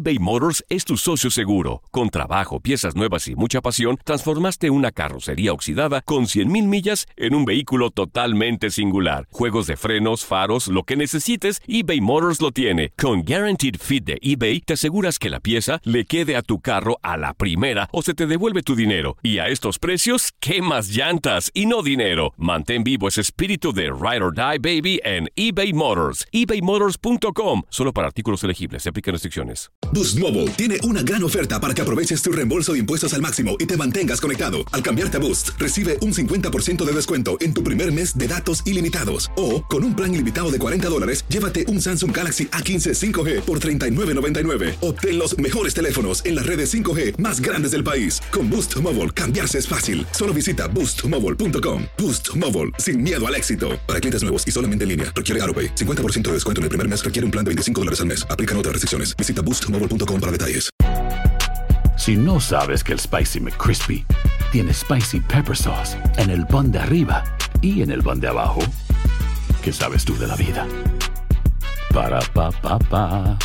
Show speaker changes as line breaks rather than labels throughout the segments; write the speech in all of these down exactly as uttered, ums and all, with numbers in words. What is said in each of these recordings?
eBay Motors es tu socio seguro. Con trabajo, piezas nuevas y mucha pasión, transformaste una carrocería oxidada con cien mil millas en un vehículo totalmente singular. Juegos de frenos, faros, lo que necesites, eBay Motors lo tiene. Con Guaranteed Fit de eBay, te aseguras que la pieza le quede a tu carro a la primera o se te devuelve tu dinero. Y a estos precios, ¿qué más llantas y no dinero? Mantén vivo ese espíritu de Ride or Die, baby, en eBay Motors. ebay motors punto com. Solo para artículos elegibles. Se aplican restricciones.
Boost Mobile tiene una gran oferta para que aproveches tu reembolso de impuestos al máximo y te mantengas conectado. Al cambiarte a Boost, recibe un cincuenta por ciento de descuento en tu primer mes de datos ilimitados. O, con un plan ilimitado de cuarenta dólares, llévate un Samsung Galaxy A quince cinco G por treinta y nueve noventa y nueve. Obtén los mejores teléfonos en las redes cinco G más grandes del país. Con Boost Mobile, cambiarse es fácil. Solo visita boost mobile punto com. Boost Mobile, sin miedo al éxito. Para clientes nuevos y solamente en línea, requiere AutoPay. cincuenta por ciento de descuento en el primer mes requiere un plan de veinticinco dólares al mes. Aplican otras restricciones. Visita boost mobile punto com para detalles.
Si no sabes que el Spicy McCrispy tiene Spicy Pepper Sauce en el pan de arriba y en el pan de abajo, ¿qué sabes tú de la vida? Para, pa, pa, pa.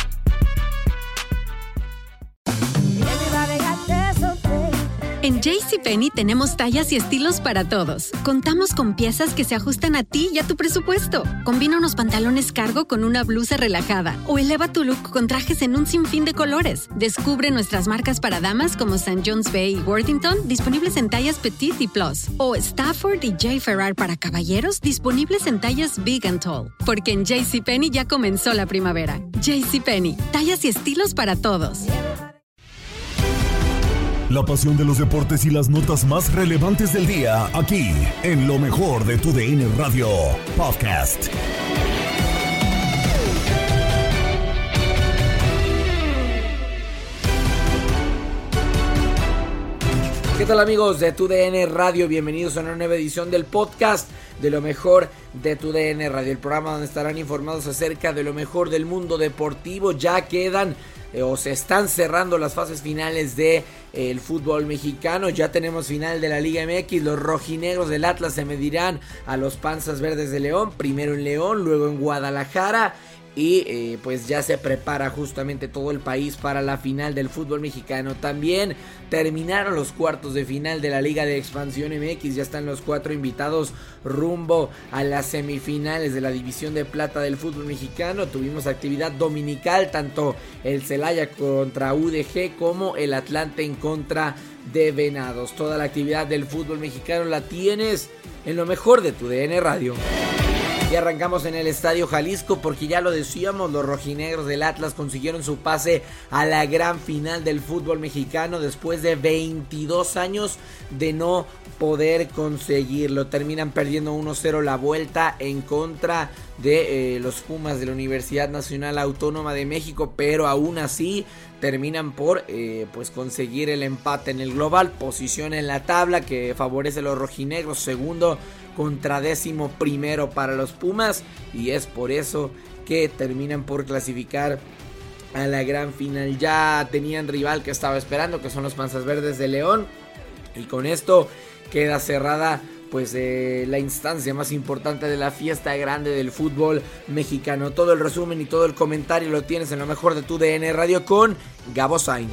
En JCPenney tenemos tallas y estilos para todos. Contamos con piezas que se ajustan a ti y a tu presupuesto. Combina unos pantalones cargo con una blusa relajada o eleva tu look con trajes en un sinfín de colores. Descubre nuestras marcas para damas como Saint John's Bay y Worthington, disponibles en tallas Petite y Plus. O Stafford y J. Ferrar para caballeros, disponibles en tallas Big and Tall. Porque en JCPenney ya comenzó la primavera. JCPenney, tallas y estilos para todos.
La pasión de los deportes y las notas más relevantes del día, aquí, en lo mejor de tu D N Radio Podcast.
¿Qué tal, amigos de tu D N Radio? Bienvenidos a una nueva edición del podcast de lo mejor de tu D N Radio, el programa donde estarán informados acerca de lo mejor del mundo deportivo. Ya quedan eh, o se están cerrando las fases finales de eh, el fútbol mexicano. Ya tenemos final de la Liga M X. Los rojinegros del Atlas se medirán a los Panzas Verdes de León, primero en León, luego en Guadalajara. Y eh, pues ya se prepara justamente todo el país para la final del fútbol mexicano. También terminaron los cuartos de final de la Liga de Expansión M X. Ya están los cuatro invitados rumbo a las semifinales de la División de Plata del fútbol mexicano. Tuvimos actividad dominical, tanto el Celaya contra U D G como el Atlante en contra de Venados. Toda la actividad del fútbol mexicano la tienes en lo mejor de tu D N Radio. Y arrancamos en el Estadio Jalisco porque ya lo decíamos, los rojinegros del Atlas consiguieron su pase a la gran final del fútbol mexicano después de veintidós años de no poder conseguirlo. Terminan perdiendo uno cero la vuelta en contra de eh, los Pumas de la Universidad Nacional Autónoma de México, pero aún así terminan por eh, pues conseguir el empate en el global, posición en la tabla que favorece a los rojinegros, segundo contra décimo primero para los Pumas, y es por eso que terminan por clasificar a la gran final. Ya tenían rival que estaba esperando, que son los Panzas Verdes de León, y con esto queda cerrada pues eh, la instancia más importante de la fiesta grande del fútbol mexicano. Todo el resumen y todo el comentario lo tienes en lo mejor de tu D N Radio con Gabo Sainz.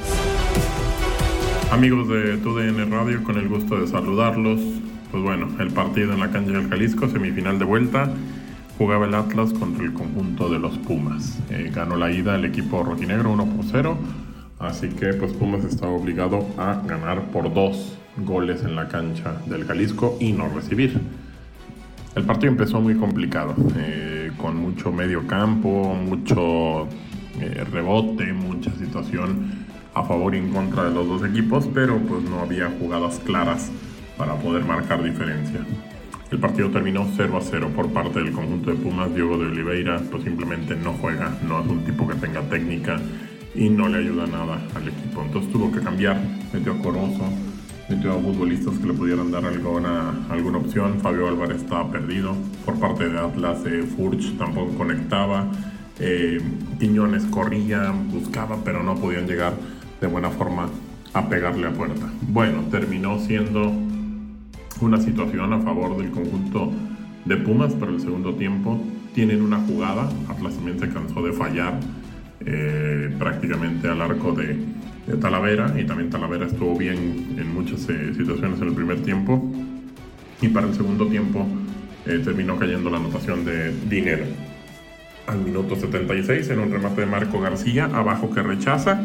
Amigos de tu D N Radio, con el gusto de saludarlos. Pues bueno, el partido en la cancha del Jalisco, semifinal de vuelta, jugaba el Atlas contra el conjunto de los Pumas. Eh, ganó la ida el equipo rojinegro uno por cero, así que pues Pumas estaba obligado a ganar por dos goles en la cancha del Jalisco y no recibir. El partido empezó muy complicado, eh, con mucho medio campo, mucho eh, rebote, mucha situación a favor y en contra de los dos equipos, pero pues no había jugadas claras para poder marcar diferencia. El partido terminó cero a cero por parte del conjunto de Pumas. Diego de Oliveira pues simplemente no juega, no es un tipo que tenga técnica y no le ayuda nada al equipo. Entonces tuvo que cambiar, metió a Corozo, metió a futbolistas que le pudieran dar alguna, alguna opción. Fabio Álvarez estaba perdido. Por parte de Atlas, eh, Furch tampoco conectaba. Eh, Quiñones corría, buscaba, pero no podían llegar de buena forma a pegarle a puerta. Bueno, terminó siendo una situación a favor del conjunto de Pumas para el segundo tiempo. Tienen una jugada, Atlas también se cansó de fallar, eh, prácticamente al arco de, de Talavera, y también Talavera estuvo bien en muchas eh, situaciones en el primer tiempo, y para el segundo tiempo eh, terminó cayendo la anotación de Dinero al minuto setenta y seis en un remate de Marco García abajo que rechaza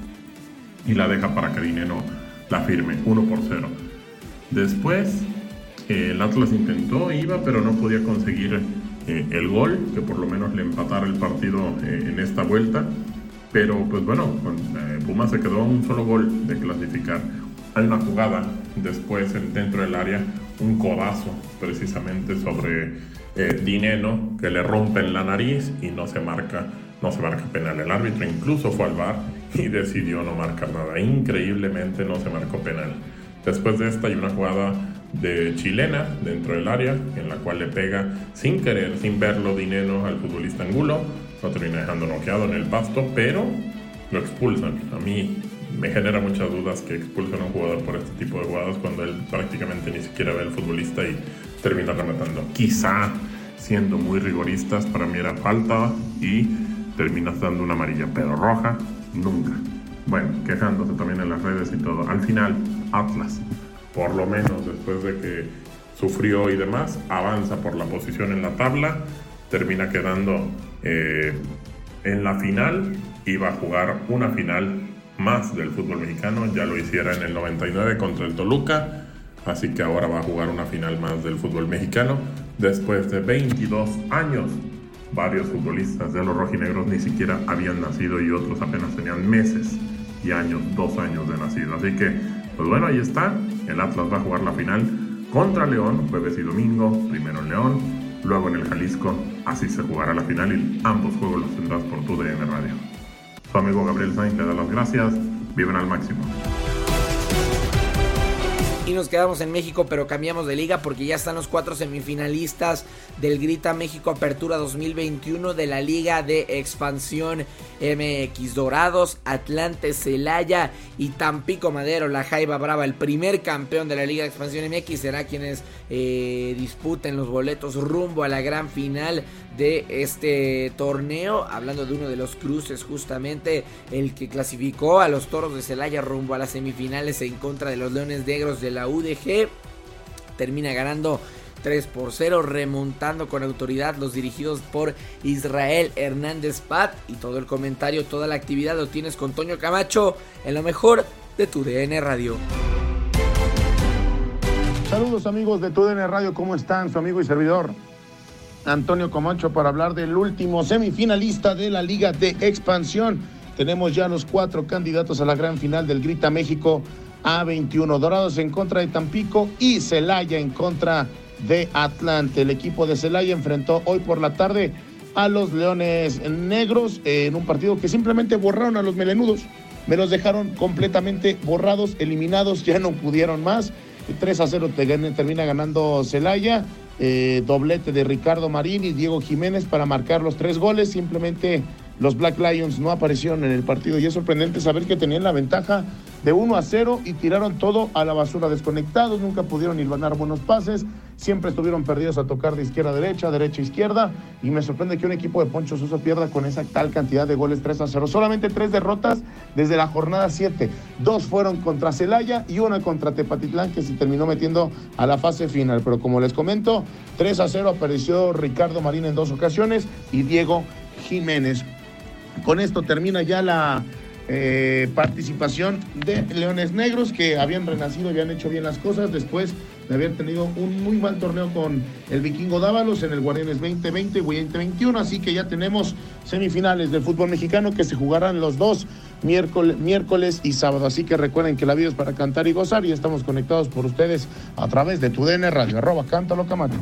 y la deja para que Dinero la firme, uno por cero. Después eh, el Atlas intentó, iba, pero no podía conseguir eh, el gol, que por lo menos le empatara el partido eh, en esta vuelta. Pero pues bueno, con, eh, Pumas se quedó a un solo gol de clasificar. Hay una jugada después en, dentro del área, un codazo precisamente sobre eh, Dineno, que le rompen la nariz y no se marca, no se marca penal. El árbitro incluso fue al V A R y decidió no marcar nada. Increíblemente no se marcó penal. Después de esta hay una jugada de chilena dentro del área, en la cual le pega sin querer, sin verlo, Dineno al futbolista Angulo. Lo termina dejando noqueado en el pasto, pero lo expulsan. A mí me genera muchas dudas que expulsen a un jugador por este tipo de jugadas cuando él prácticamente ni siquiera ve al futbolista y termina rematando. Quizá, siendo muy rigoristas, para mí era falta y terminas dando una amarilla, pero roja, nunca. Bueno, quejándose también en las redes y todo. Al final, Atlas, por lo menos después de que sufrió y demás, avanza por la posición en la tabla, termina quedando eh, en la final y va a jugar una final más del fútbol mexicano. Ya lo hiciera en el noventa y nueve contra el Toluca, así que ahora va a jugar una final más del fútbol mexicano después de veintidós años. Varios futbolistas de los rojinegros ni siquiera habían nacido y otros apenas tenían meses y años, dos años de nacido. Así que, pues bueno, ahí está. El Atlas va a jugar la final contra León, jueves y domingo. Primero en León, luego en el Jalisco. Así se jugará la final y ambos juegos los tendrás por tu D N Radio. Su amigo Gabriel Sainz te da las gracias. Viven al máximo.
Y nos quedamos en México, pero cambiamos de liga porque ya están los cuatro semifinalistas del Grita México Apertura dos mil veintiuno de la Liga de Expansión M X. Dorados, Atlante, Celaya y Tampico Madero, la Jaiba Brava. El primer campeón de la Liga de Expansión M X será quienes eh, disputen los boletos rumbo a la gran final de este torneo. Hablando de uno de los cruces, justamente el que clasificó a los Toros de Celaya rumbo a las semifinales en contra de los Leones Negros de la U D G, termina ganando tres por cero, remontando con autoridad los dirigidos por Israel Hernández Pat. Y todo el comentario, toda la actividad lo tienes con Toño Camacho en lo mejor de tu D N Radio.
Saludos amigos de tu D N Radio, ¿cómo están? Su amigo y servidor Antonio Camacho para hablar del último semifinalista de la Liga de Expansión. Tenemos ya los cuatro candidatos a la gran final del Grita México A veintiuno. Dorados en contra de Tampico y Celaya en contra de Atlante. El equipo de Celaya enfrentó hoy por la tarde a los Leones Negros en un partido que simplemente borraron a los melenudos. Me los dejaron completamente borrados, eliminados, ya no pudieron más. tres a cero termina ganando Celaya. Eh, doblete de Ricardo Marín y Diego Jiménez para marcar los tres goles. Simplemente los Black Lions no aparecieron en el partido y es sorprendente saber que tenían la ventaja de uno a cero y tiraron todo a la basura, desconectados, nunca pudieron hilvanar buenos pases, siempre estuvieron perdidos a tocar de izquierda a derecha, derecha a izquierda, y me sorprende que un equipo de Poncho Sosa pierda con esa tal cantidad de goles, tres a cero. Solamente tres derrotas desde la jornada siete, dos fueron contra Celaya y una contra Tepatitlán, que se terminó metiendo a la fase final, pero como les comento, tres a cero apareció Ricardo Marín en dos ocasiones y Diego Jiménez. Con esto termina ya la eh, participación de Leones Negros, que habían renacido, habían hecho bien las cosas después de haber tenido un muy mal torneo con el Vikingo Dávalos en el Guardianes veinte veinte y veinte veintiuno, así que ya tenemos semifinales del fútbol mexicano que se jugarán los dos miércoles, miércoles y sábado, así que recuerden que la vida es para cantar y gozar y estamos conectados por ustedes a través de tu D N Radio, arroba Cántalo Camacho.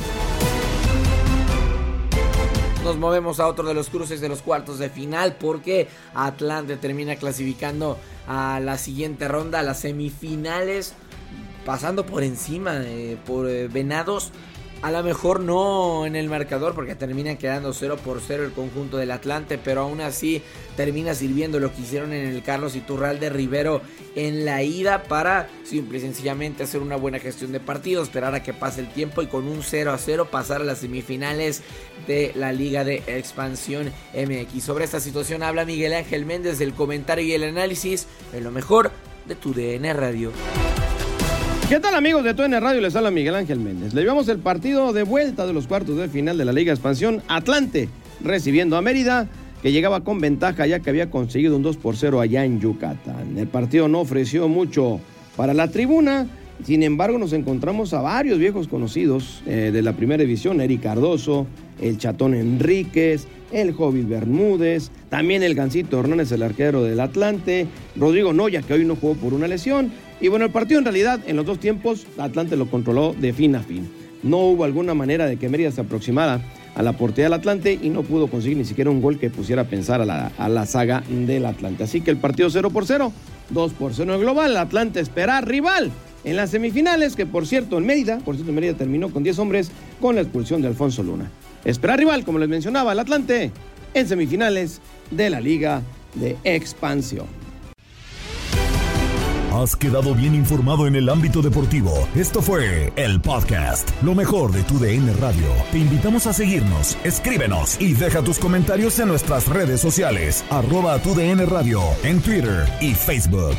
Nos movemos a otro de los cruces de los cuartos de final porque Atlante termina clasificando a la siguiente ronda, a las semifinales, pasando por encima, eh, por eh, Venados A lo mejor no en el marcador porque termina quedando cero por cero el conjunto del Atlante, pero aún así termina sirviendo lo que hicieron en el Carlos Iturralde Rivero en la ida para simple y sencillamente hacer una buena gestión de partido, esperar a que pase el tiempo y con un cero a cero pasar a las semifinales de la Liga de Expansión M X. Sobre esta situación habla Miguel Ángel Méndez del comentario y el análisis en lo mejor de tu D N Radio.
¿Qué tal, amigos de T U D N Radio? Les habla Miguel Ángel Méndez. Le llevamos el partido de vuelta de los cuartos de final de la Liga Expansión. Atlante recibiendo a Mérida, que llegaba con ventaja ya que había conseguido un dos por cero allá en Yucatán. El partido no ofreció mucho para la tribuna. Sin embargo, nos encontramos a varios viejos conocidos eh, de la primera división. Eric Cardoso, el Chatón Enríquez, el Jovis Bermúdez, también el Gancito Hernández, el arquero del Atlante, Rodrigo Noya, que hoy no jugó por una lesión. Y bueno, el partido en realidad en los dos tiempos Atlante lo controló de fin a fin. No hubo alguna manera de que Mérida se aproximara a la portería del Atlante y no pudo conseguir ni siquiera un gol que pusiera a pensar a la, a la saga del Atlante. Así que el partido cero por cero, dos por cero en el global. El Atlante espera rival en las semifinales, que por cierto en Mérida, por cierto en Mérida terminó con diez hombres con la expulsión de Alfonso Luna. Espera rival, como les mencionaba, el Atlante en semifinales de la Liga de Expansión.
Has quedado bien informado en el ámbito deportivo. Esto fue el podcast, lo mejor de tu D N Radio. Te invitamos a seguirnos, escríbenos y deja tus comentarios en nuestras redes sociales, arroba tu D N Radio, en Twitter y Facebook.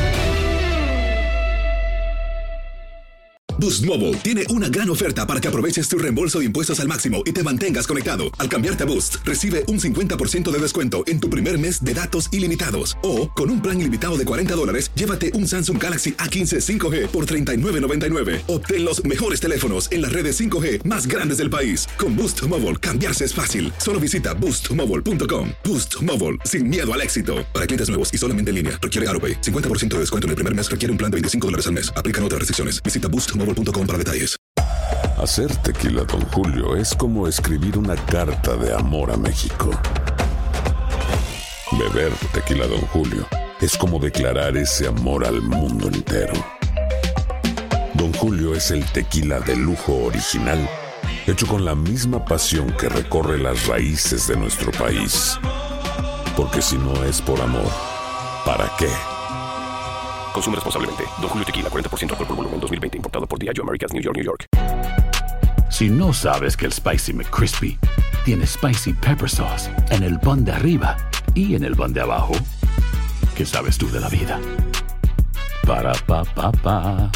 Boost Mobile tiene una gran oferta para que aproveches tu reembolso de impuestos al máximo y te mantengas conectado. Al cambiarte a Boost, recibe un cincuenta por ciento de descuento en tu primer mes de datos ilimitados. O, con un plan ilimitado de cuarenta dólares, llévate un Samsung Galaxy A quince cinco G por treinta y nueve noventa y nueve. Obtén los mejores teléfonos en las redes cinco G más grandes del país. Con Boost Mobile, cambiarse es fácil. Solo visita boost mobile punto com. Boost Mobile, sin miedo al éxito. Para clientes nuevos y solamente en línea, requiere AutoPay. cincuenta por ciento de descuento en el primer mes requiere un plan de veinticinco dólares al mes. Aplican otras restricciones. Visita boost mobile punto com para detalles.
Hacer tequila Don Julio es como escribir una carta de amor a México. Beber tequila Don Julio es como declarar ese amor al mundo entero. Don Julio es el tequila de lujo original, hecho con la misma pasión que recorre las raíces de nuestro país. Porque si no es por amor, ¿para qué?
Consume responsablemente. Don Julio Tequila, cuarenta por ciento alcohol por volumen, dos mil veinte, importado por Diageo Americas, New York, New York.
Si no sabes que el Spicy McCrispy tiene Spicy Pepper Sauce en el pan de arriba y en el pan de abajo, ¿qué sabes tú de la vida? Para, pa, pa, pa.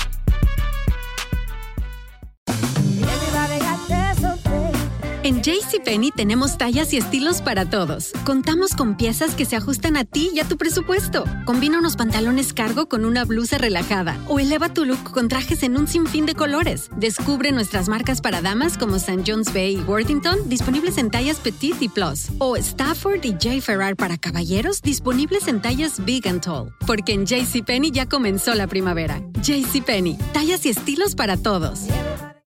En JCPenney tenemos tallas y estilos para todos. Contamos con piezas que se ajustan a ti y a tu presupuesto. Combina unos pantalones cargo con una blusa relajada o eleva tu look con trajes en un sinfín de colores. Descubre nuestras marcas para damas como Saint John's Bay y Worthington, disponibles en tallas Petite y Plus. O Stafford y J. Ferrar para caballeros, disponibles en tallas Big and Tall. Porque en JCPenney ya comenzó la primavera. JCPenney, tallas y estilos para todos.